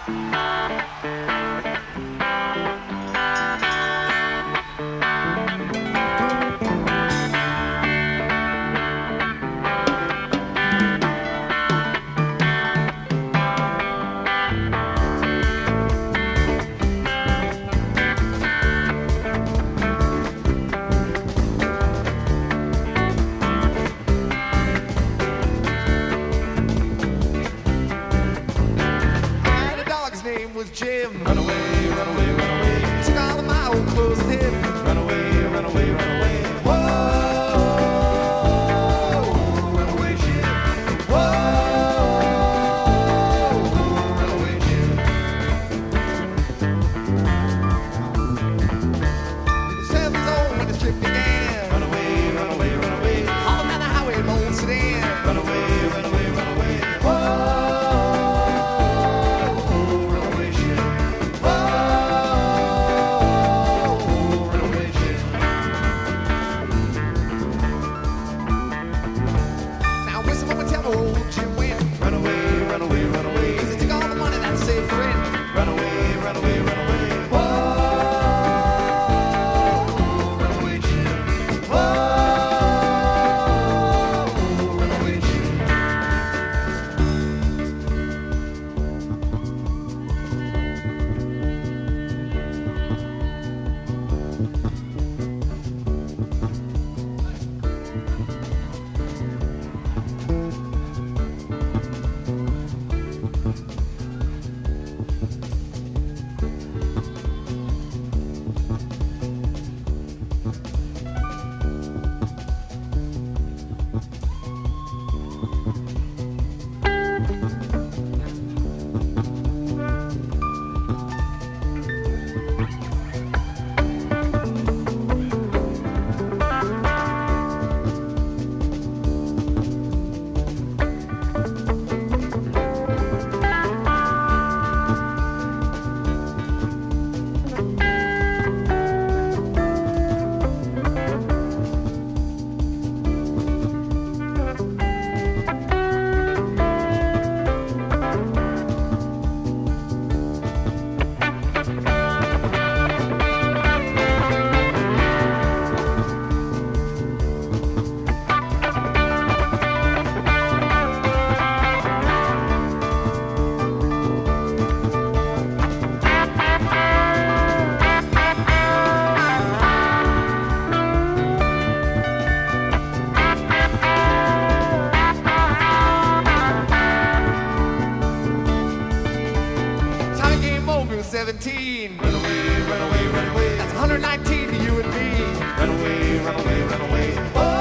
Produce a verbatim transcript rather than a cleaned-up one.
Was Jim. Run away, run away, run away. Took all of my old clothes with him. Run away, run away, run away. Whoa, run away, Jim. Whoa, run away, Jim. Seven years old when the trip began. Run away, run away, run away. Hauling down the highway in my old sedan. Run away, run away, run away. Whoa. seventeen. Run away, run away, run away. That's one hundred nineteen to you and me. Run away, run away, run away. Oh!